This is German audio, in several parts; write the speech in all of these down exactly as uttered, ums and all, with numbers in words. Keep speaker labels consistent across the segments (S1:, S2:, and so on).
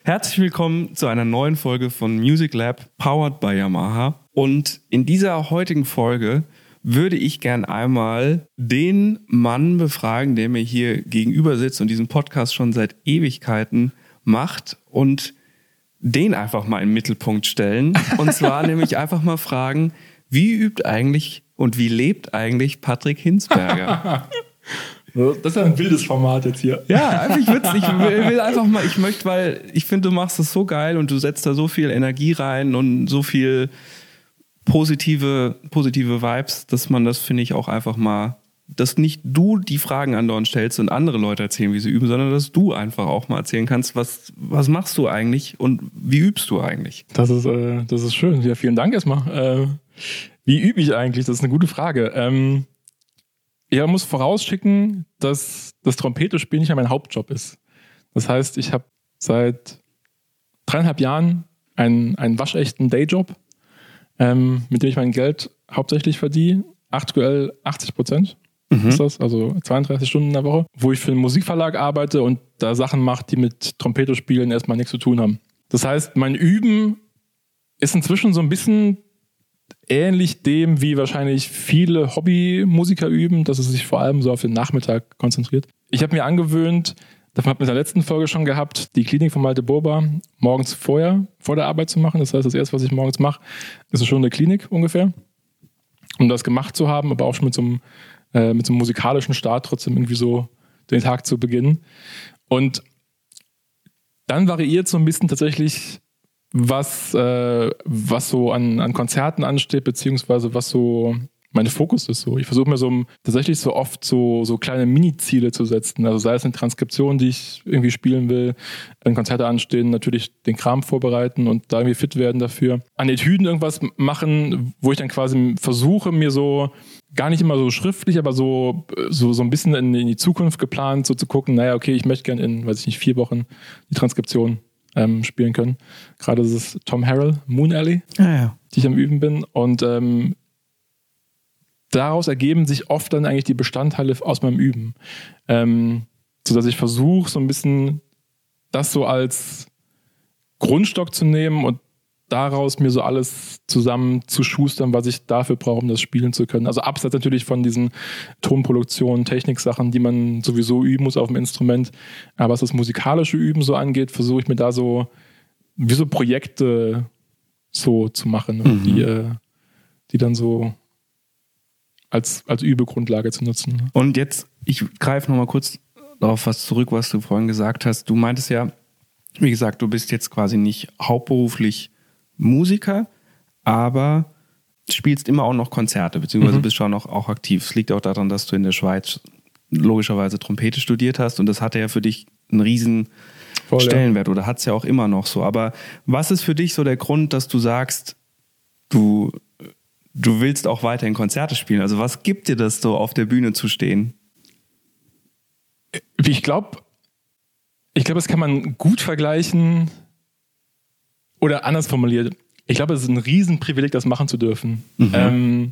S1: Herzlich willkommen zu einer neuen Folge von Music Lab, powered by Yamaha. Und in dieser heutigen Folge würde ich gern einmal den Mann befragen, der mir hier gegenüber sitzt und diesen Podcast schon seit Ewigkeiten macht und den einfach mal im Mittelpunkt stellen. Und zwar nämlich einfach mal fragen, wie übt eigentlich und wie lebt eigentlich Patrick Hinsberger?
S2: Das ist ja ein wildes Format jetzt hier.
S1: Ja, einfach, ich, ich will, will einfach mal, ich möchte, weil ich finde, du machst das so geil und du setzt da so viel Energie rein und so viel positive, positive Vibes, dass man das, finde ich, auch einfach mal, dass nicht du die Fragen andauernd stellst und andere Leute erzählen, wie sie üben, sondern dass du einfach auch mal erzählen kannst, was, was machst du eigentlich und wie übst du eigentlich?
S2: Das ist, äh, das ist schön. Ja, vielen Dank erstmal. Äh, wie übe ich eigentlich? Das ist eine gute Frage. Ähm, Ja, man muss vorausschicken, dass das Trompetespielen nicht mehr mein Hauptjob ist. Das heißt, ich habe seit dreieinhalb Jahren einen, einen waschechten Dayjob, ähm, mit dem ich mein Geld hauptsächlich verdiene. Aktuell achtzig Prozent mhm. ist das, also zweiunddreißig Stunden in der Woche, wo ich für einen Musikverlag arbeite und da Sachen mache, die mit Trompetespielen erstmal nichts zu tun haben. Das heißt, mein Üben ist inzwischen so ein bisschen ähnlich dem, wie wahrscheinlich viele Hobbymusiker üben, dass es sich vor allem so auf den Nachmittag konzentriert. Ich habe mir angewöhnt, davon haben wir in der letzten Folge schon gehabt, die Klinik von Malte Boba morgens vorher, vor der Arbeit zu machen. Das heißt, das erste, was ich morgens mache, ist schon eine Klinik ungefähr. Um das gemacht zu haben, aber auch schon mit so einem, äh, mit so einem musikalischen Start trotzdem irgendwie so den Tag zu beginnen. Und dann variiert so ein bisschen tatsächlich was, äh, was so an, an Konzerten ansteht, beziehungsweise was so mein Fokus ist. So. Ich versuche mir so tatsächlich so oft so, so kleine Mini-Ziele zu setzen. Also sei es eine Transkription, die ich irgendwie spielen will, wenn Konzerte anstehen, natürlich den Kram vorbereiten und da irgendwie fit werden dafür. An Etüden irgendwas machen, wo ich dann quasi versuche, mir so gar nicht immer so schriftlich, aber so, so, so ein bisschen in, in die Zukunft geplant, so zu gucken, naja, okay, ich möchte gerne in, weiß ich nicht, vier Wochen die Transkription Ähm, spielen können. Gerade ist es Tom Harrell, Moon Alley,
S1: ah, ja.
S2: die ich am Üben bin. Und ähm, daraus ergeben sich oft dann eigentlich die Bestandteile aus meinem Üben. Ähm, sodass ich versuche, so ein bisschen das so als Grundstock zu nehmen und daraus mir so alles zusammen zu schustern, was ich dafür brauche, um das spielen zu können. Also abseits natürlich von diesen Tonproduktionen, Techniksachen, die man sowieso üben muss auf dem Instrument. Aber was das musikalische Üben so angeht, versuche ich mir da so wie so Projekte so zu machen, mhm. die, äh, die dann so als, als Übegrundlage zu nutzen.
S1: Und jetzt, ich greife nochmal kurz darauf was zurück, was du vorhin gesagt hast. Du meintest ja, wie gesagt, du bist jetzt quasi nicht hauptberuflich Musiker, aber spielst immer auch noch Konzerte, beziehungsweise mhm. bist schon auch, auch aktiv. Es liegt auch daran, dass du in der Schweiz logischerweise Trompete studiert hast und das hatte ja für dich einen riesen Voll, Stellenwert ja. oder hat es ja auch immer noch so. Aber was ist für dich so der Grund, dass du sagst, du, du willst auch weiterhin Konzerte spielen? Also was gibt dir das so, auf der Bühne zu stehen?
S2: Ich glaube, ich glaube, das kann man gut vergleichen. Oder anders formuliert, ich glaube, es ist ein Riesenprivileg, das machen zu dürfen. Mhm. Ähm,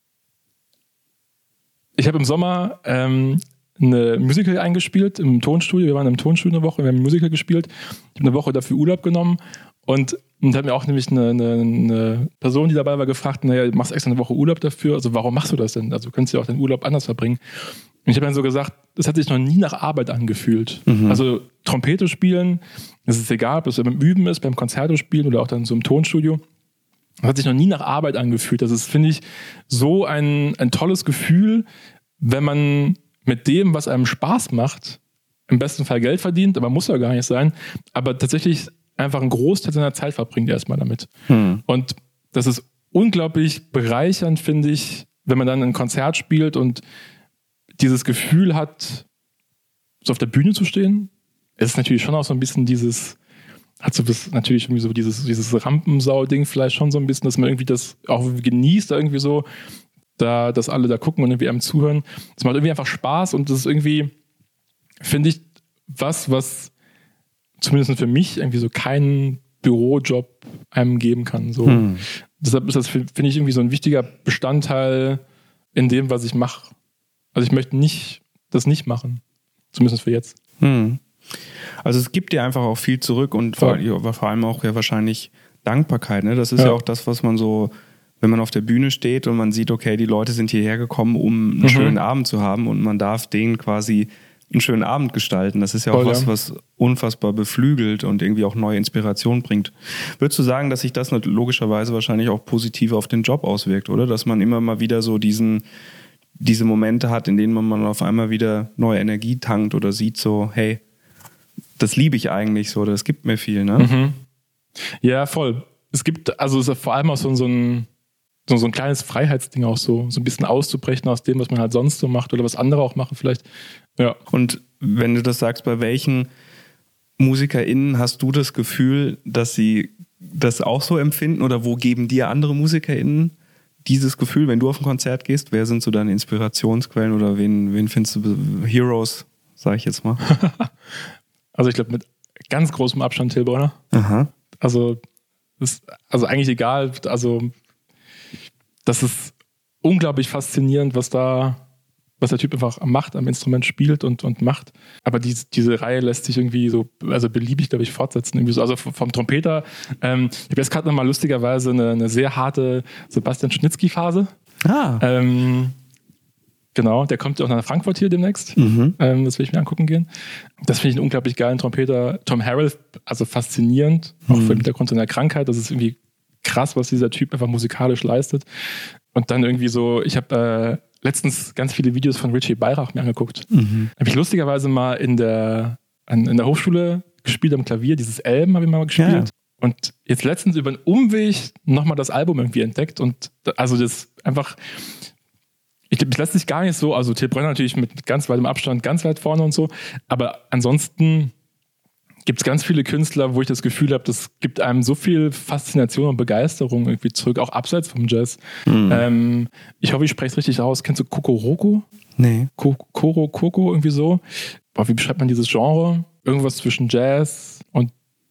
S2: ich habe im Sommer ähm, eine Musical eingespielt im Tonstudio. Wir waren im Tonstudio eine Woche, wir haben ein Musical gespielt. Ich habe eine Woche dafür Urlaub genommen und, und hat mir auch nämlich eine, eine, eine Person, die dabei war, gefragt, naja, du machst extra eine Woche Urlaub dafür, also warum machst du das denn? Also du könntest ja auch den Urlaub anders verbringen. Und ich habe dann so gesagt, das hat sich noch nie nach Arbeit angefühlt. Mhm. Also Trompete spielen, es ist egal, ob es beim Üben ist, beim Konzerte spielen oder auch dann so im Tonstudio. Das hat sich noch nie nach Arbeit angefühlt. Das ist, finde ich, so ein, ein tolles Gefühl, wenn man mit dem, was einem Spaß macht, im besten Fall Geld verdient, aber muss ja gar nicht sein, aber tatsächlich einfach einen Großteil seiner Zeit verbringt erstmal damit. Mhm. Und das ist unglaublich bereichernd, finde ich, wenn man dann ein Konzert spielt und dieses Gefühl hat, so auf der Bühne zu stehen. Es ist natürlich schon auch so ein bisschen dieses, hat so das, natürlich irgendwie so dieses, dieses Rampensau-Ding vielleicht schon so ein bisschen, dass man irgendwie das auch genießt, da irgendwie so, da, dass alle da gucken und irgendwie einem zuhören. Es macht irgendwie einfach Spaß und das ist irgendwie, finde ich, was, was zumindest für mich irgendwie so keinen Bürojob einem geben kann. So. Hm. Deshalb ist das, finde ich, irgendwie so ein wichtiger Bestandteil in dem, was ich mache. Also ich möchte nicht das nicht machen. Zumindest für jetzt.
S1: Hm. Also es gibt dir einfach auch viel zurück und vor, ja, vor allem auch ja wahrscheinlich Dankbarkeit. Ne? Das ist ja. ja auch das, was man so, wenn man auf der Bühne steht und man sieht, okay, die Leute sind hierher gekommen, um einen mhm. schönen Abend zu haben und man darf denen quasi einen schönen Abend gestalten. Das ist ja auch Voll, was, ja. was unfassbar beflügelt und irgendwie auch neue Inspiration bringt. Würdest du sagen, dass sich das logischerweise wahrscheinlich auch positiv auf den Job auswirkt, oder? Dass man immer mal wieder so diesen, diese Momente hat, in denen man auf einmal wieder neue Energie tankt oder sieht so, hey, das liebe ich eigentlich so, das gibt mir viel, ne?
S2: Mhm. Ja, voll. Es gibt, also es ist vor allem auch so, so ein So, so ein kleines Freiheitsding auch so, so ein bisschen auszubrechen aus dem, was man halt sonst so macht oder was andere auch machen vielleicht. Ja.
S1: Und wenn du das sagst, bei welchen MusikerInnen hast du das Gefühl, dass sie das auch so empfinden oder wo geben dir andere MusikerInnen dieses Gefühl, wenn du auf ein Konzert gehst? Wer sind so deine Inspirationsquellen oder wen, wen findest du Heroes, sag ich jetzt mal?
S2: Also ich glaube mit ganz großem Abstand Till Brönner.
S1: Aha.
S2: Also, ist, also eigentlich egal, also das ist unglaublich faszinierend, was da, was der Typ einfach macht, am Instrument spielt und, und macht. Aber die, diese Reihe lässt sich irgendwie so, also beliebig, glaube ich, fortsetzen. Irgendwie so. Also vom Trompeter, ähm, ich habe jetzt gerade nochmal lustigerweise eine, eine sehr harte Sebastian Schnitzky-Phase.
S1: Ah.
S2: Ähm, genau, der kommt auch nach Frankfurt hier demnächst.
S1: Mhm.
S2: Ähm, das will ich mir angucken gehen. Das finde ich einen unglaublich geilen Trompeter. Tom Harrell, also faszinierend, auch mhm. vor dem Hintergrund seiner Krankheit. Das ist irgendwie krass, was dieser Typ einfach musikalisch leistet. Und dann irgendwie so, ich habe äh, letztens ganz viele Videos von Richie Beirach mir angeguckt. Mhm. Habe ich lustigerweise mal in der, an, in der Hochschule gespielt am Klavier, dieses Elben habe ich mal gespielt. Ja. Und jetzt letztens über einen Umweg nochmal das Album irgendwie entdeckt. Und also das einfach, ich glaube, das lässt sich gar nicht so, also Till Brönner natürlich mit ganz weitem Abstand ganz weit vorne und so, aber ansonsten gibt es ganz viele Künstler, wo ich das Gefühl habe, das gibt einem so viel Faszination und Begeisterung irgendwie zurück, auch abseits vom Jazz. Mhm. Ähm, ich hoffe, ich spreche es richtig aus. Kennst du Kokoroko?
S1: Nee.
S2: Koro Koko, irgendwie so. Boah, wie beschreibt man dieses Genre? Irgendwas zwischen Jazz und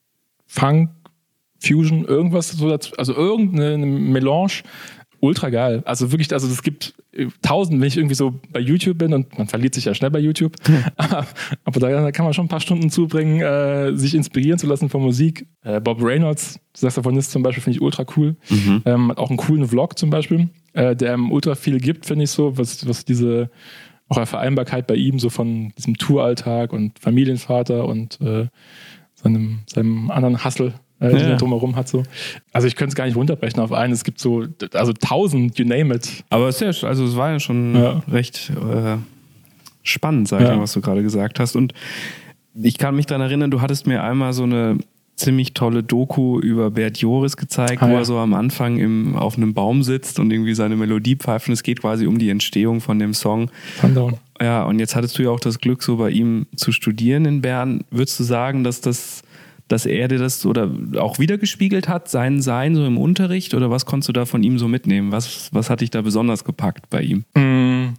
S2: Funk, Fusion, irgendwas so dazu, also irgendeine Melange. Ultra geil. Also wirklich, also es gibt tausend, wenn ich irgendwie so bei YouTube bin und man verliert sich ja schnell bei YouTube, hm. aber, aber da kann man schon ein paar Stunden zubringen, äh, sich inspirieren zu lassen von Musik. Äh, Bob Reynolds, Saxophonist zum Beispiel, finde ich ultra cool. Mhm. Ähm, hat auch einen coolen Vlog zum Beispiel, äh, der ihm ultra viel gibt, finde ich so, was, was diese auch eine Vereinbarkeit bei ihm so von diesem Touralltag und Familienvater und äh, seinem, seinem anderen Hustle Äh, die ja. drumherum hat so. Also ich könnte es gar nicht runterbrechen auf einen. Es gibt so, also tausend, you name it.
S1: Aber es, ist ja, also es war ja schon ja. recht äh, spannend, sag ich ja. mal, was du gerade gesagt hast. Und ich kann mich daran erinnern, du hattest mir einmal so eine ziemlich tolle Doku über Bert Joris gezeigt, ah, wo ja. er so am Anfang im, auf einem Baum sitzt und irgendwie seine Melodie pfeift. Und es geht quasi um die Entstehung von dem Song.
S2: Sundown.
S1: Ja, und jetzt hattest du ja auch das Glück, so bei ihm zu studieren in Bern. Würdest du sagen, dass das dass er dir das oder auch wiedergespiegelt hat, sein Sein so im Unterricht, oder was konntest du da von ihm so mitnehmen? Was, was hat dich da besonders gepackt bei ihm?
S2: Mm,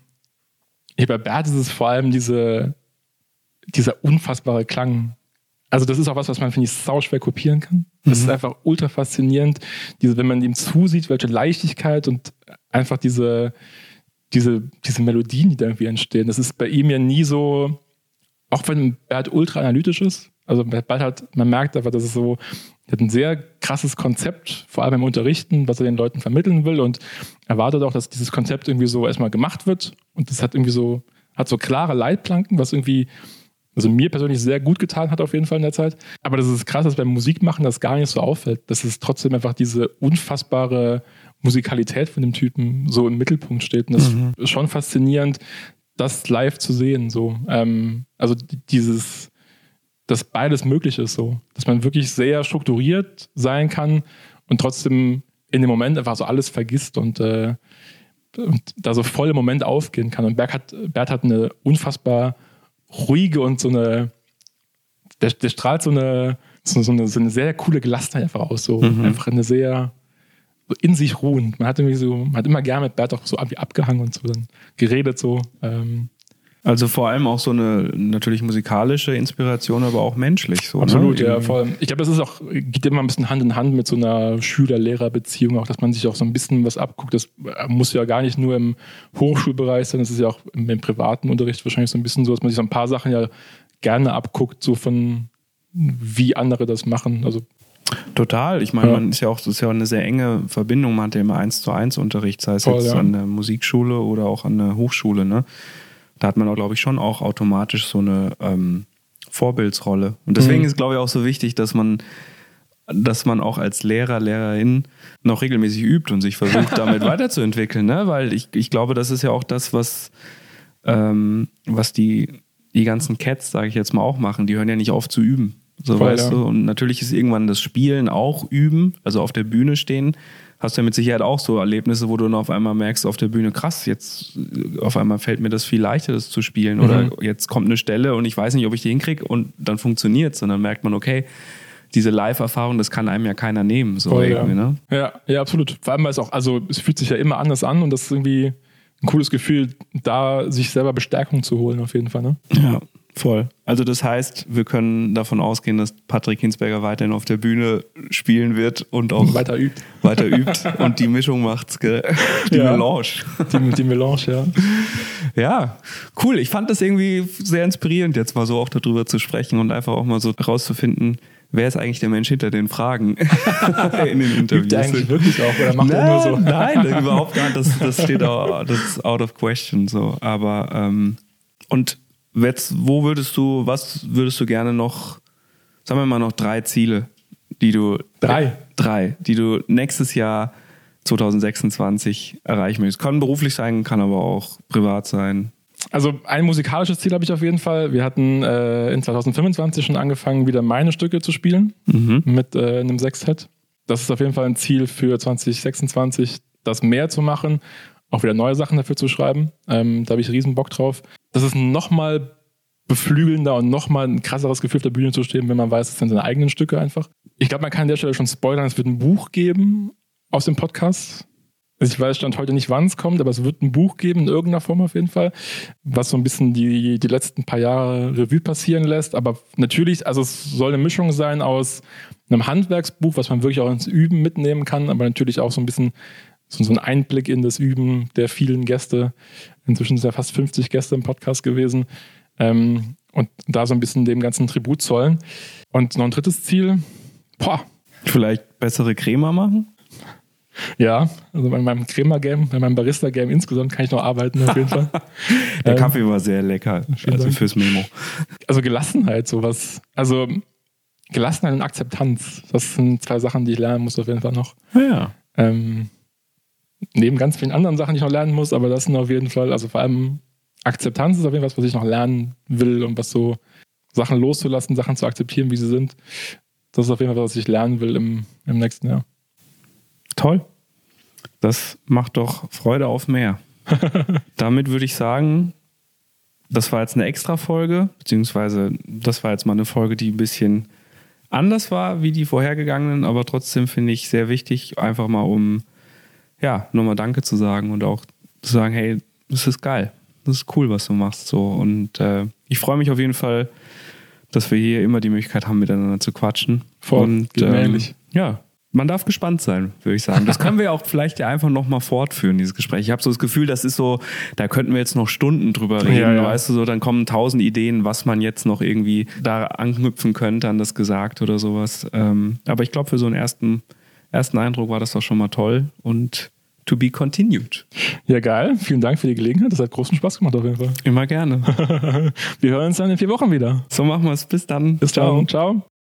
S2: ja, bei Bert ist es vor allem diese, dieser unfassbare Klang. Also das ist auch was, was man, finde ich, sauschwer kopieren kann. Das mhm. ist einfach ultra faszinierend, diese, wenn man ihm zusieht, welche Leichtigkeit und einfach diese, diese, diese Melodien, die da irgendwie entstehen. Das ist bei ihm ja nie so, auch wenn Bert ultra analytisch ist. Also bald hat, man merkt einfach, dass es so, er hat ein sehr krasses Konzept, vor allem im Unterrichten, was er den Leuten vermitteln will, und erwartet auch, dass dieses Konzept irgendwie so erstmal gemacht wird, und das hat irgendwie so, hat so klare Leitplanken, was irgendwie, also mir persönlich sehr gut getan hat auf jeden Fall in der Zeit. Aber das ist krass, dass beim Musikmachen das gar nicht so auffällt, dass es trotzdem einfach diese unfassbare Musikalität von dem Typen so im Mittelpunkt steht, und das mhm. ist schon faszinierend, das live zu sehen, so. Ähm, also dieses, dass beides möglich ist, so. Dass man wirklich sehr strukturiert sein kann und trotzdem in dem Moment einfach so alles vergisst und, äh, und da so voll im Moment aufgehen kann. Und Bert hat, Bert hat eine unfassbar ruhige und so eine, der, der strahlt so eine, so, so, eine, so eine sehr coole Gelassenheit einfach aus, so. Mhm. Einfach eine sehr, so in sich ruhend. Man hat irgendwie so, man hat immer gerne mit Bert auch so abgehangen und so dann geredet, so. Ähm,
S1: Also vor allem auch so eine natürlich musikalische Inspiration, aber auch menschlich. So,
S2: absolut,
S1: ne?
S2: Ja. Vor allem, ich glaube, das ist auch, geht immer ein bisschen Hand in Hand mit so einer Schüler-Lehrer-Beziehung, auch dass man sich auch so ein bisschen was abguckt. Das muss ja gar nicht nur im Hochschulbereich sein, das ist ja auch im, im privaten Unterricht wahrscheinlich so ein bisschen so, dass man sich so ein paar Sachen ja gerne abguckt, so von wie andere das machen. Also
S1: total. Ich meine,
S2: Ja.
S1: man ist ja auch, das ist ja auch eine sehr enge Verbindung. Man hat ja immer eins zu eins Unterricht, sei es
S2: Voll,
S1: jetzt
S2: ja.
S1: an der Musikschule oder auch an der Hochschule. Ne? Da hat man auch, glaube ich, schon auch automatisch so eine ähm, Vorbildsrolle. Und deswegen
S2: Mhm.
S1: ist, glaube ich, auch so wichtig, dass man, dass man auch als Lehrer, Lehrerin noch regelmäßig übt und sich versucht, damit weiterzuentwickeln. Ne? Weil ich, ich glaube, das ist ja auch das, was, ähm, was die, die ganzen Cats, sage ich jetzt mal, auch machen. Die hören ja nicht auf zu üben. So,
S2: Voll,
S1: weißt
S2: ja.
S1: du, und natürlich ist irgendwann das Spielen auch üben, also auf der Bühne stehen. Hast du ja mit Sicherheit auch so Erlebnisse, wo du dann auf einmal merkst auf der Bühne, krass, jetzt äh, auf einmal fällt mir das viel leichter, das zu spielen.
S2: Mhm.
S1: Oder jetzt kommt eine Stelle und ich weiß nicht, ob ich die hinkriege und dann funktioniert es. Und dann merkt man, okay, diese Live-Erfahrung, das kann einem ja keiner nehmen. So
S2: Voll,
S1: irgendwie,
S2: ja.
S1: ne?
S2: Ja, ja, absolut. Vor allem, weil es auch, also es fühlt sich ja immer anders an und das ist irgendwie ein cooles Gefühl, da sich selber Bestärkung zu holen, auf jeden Fall. Ne?
S1: Ja, voll. Also das heißt, wir können davon ausgehen, dass Patrick Hinsberger weiterhin auf der Bühne spielen wird und auch
S2: Weiter übt.
S1: weiter übt und die Mischung macht's, gell? Die
S2: Ja.
S1: Melange.
S2: Die, die Melange, ja.
S1: Ja, cool. Ich fand das irgendwie sehr inspirierend, jetzt mal so auch darüber zu sprechen und einfach auch mal so rauszufinden, wer ist eigentlich der Mensch hinter den Fragen in den Interviews.
S2: Übt er eigentlich wirklich auch oder macht er nur so?
S1: Nein, überhaupt gar nicht. Das, das steht auch, das ist out of question. So. Aber ähm, und jetzt, wo würdest du, was würdest du gerne noch, sagen wir mal noch drei Ziele, die du
S2: Drei?
S1: drei, die du nächstes Jahr zwanzig sechsundzwanzig erreichen möchtest. Kann beruflich sein, kann aber auch privat sein.
S2: Also ein musikalisches Ziel habe ich auf jeden Fall. Wir hatten äh, in zwanzig fünfundzwanzig schon angefangen, wieder meine Stücke zu spielen
S1: Mhm.
S2: mit äh, einem Sextett. Das ist auf jeden Fall ein Ziel für zwanzig sechsundzwanzig, das mehr zu machen, auch wieder neue Sachen dafür zu schreiben. Ähm, da habe ich riesen Bock drauf. Das ist nochmal beflügelnder und nochmal ein krasseres Gefühl auf der Bühne zu stehen, wenn man weiß, es sind seine eigenen Stücke einfach. Ich glaube, man kann an der Stelle schon spoilern, es wird ein Buch geben aus dem Podcast. Also ich weiß Stand heute nicht, wann es kommt, aber es wird ein Buch geben, in irgendeiner Form auf jeden Fall, was so ein bisschen die, die letzten paar Jahre Revue passieren lässt. Aber natürlich, also es soll eine Mischung sein aus einem Handwerksbuch, was man wirklich auch ins Üben mitnehmen kann, aber natürlich auch so ein bisschen so, so ein Einblick in das Üben der vielen Gäste. Inzwischen sind ja fast fünfzig Gäste im Podcast gewesen. Ähm, und da so ein bisschen dem ganzen Tribut zollen. Und noch ein drittes Ziel, boah,
S1: Vielleicht bessere Crema machen?
S2: ja, also bei meinem Crema-Game, bei meinem Barista-Game insgesamt kann ich noch arbeiten auf jeden Fall.
S1: Der
S2: Ähm,
S1: Kaffee war sehr lecker, also
S2: Dank.
S1: fürs Memo.
S2: Also Gelassenheit, sowas. Also Gelassenheit und Akzeptanz, das sind zwei Sachen, die ich lernen muss auf jeden Fall noch.
S1: Ja.
S2: Ähm, neben ganz vielen anderen Sachen, die ich noch lernen muss, aber das sind auf jeden Fall, also vor allem Akzeptanz ist auf jeden Fall was, was ich noch lernen will und was so Sachen loszulassen, Sachen zu akzeptieren, wie sie sind. Das ist auf jeden Fall was, was ich lernen will im, im nächsten Jahr.
S1: Toll. Das macht doch Freude auf mehr. Damit würde ich sagen, das war jetzt eine Extra-Folge, beziehungsweise das war jetzt mal eine Folge, die ein bisschen anders war wie die vorhergegangenen, aber trotzdem finde ich sehr wichtig, einfach mal um ja, nochmal Danke zu sagen und auch zu sagen, hey, das ist geil, das ist cool, was du machst. So. Und äh, ich freue mich auf jeden Fall, dass wir hier immer die Möglichkeit haben, miteinander zu quatschen.
S2: Voll,
S1: und
S2: geht mir
S1: ähm,
S2: ähnlich.
S1: ja, man darf gespannt sein, würde ich sagen. Das können wir auch vielleicht ja einfach nochmal fortführen, dieses Gespräch. Ich habe so das Gefühl, das ist so, da könnten wir jetzt noch Stunden drüber reden,
S2: Ja, ja.
S1: weißt du, so, dann kommen tausend Ideen, was man jetzt noch irgendwie da anknüpfen könnte an das Gesagt oder sowas. Ähm, aber ich glaube, für so einen ersten, ersten Eindruck war das doch schon mal toll und to be continued.
S2: Ja, geil. Vielen Dank für die Gelegenheit. Das hat großen Spaß gemacht auf jeden Fall.
S1: Immer gerne.
S2: Wir hören uns dann in vier Wochen wieder.
S1: So machen wir es. Bis dann.
S2: Bis dann. Ciao.